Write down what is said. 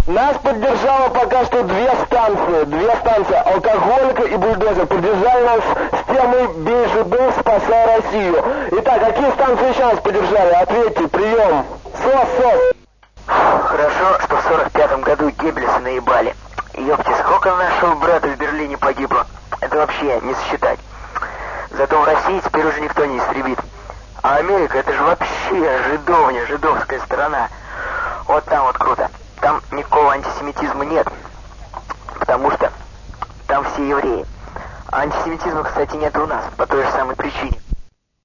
Нас поддержало пока что две станции, алкоголика и бульдозер. Поддержали нас с темой «Бей жидов, спасай Россию». Итак, какие станции еще нас поддержали? Ответьте, прием. СОС. Хорошо, что в 45-м году Геббельса наебали. Ёпти, сколько нашего брата в Берлине погибло. Это вообще не сосчитать. Зато в России теперь уже никто не истребит. А Америка, это же вообще жидовня, жидовская страна. Вот там вот круто. Там никакого антисемитизма нет, потому что там все евреи. А антисемитизма, кстати, нет у нас, по той же самой причине.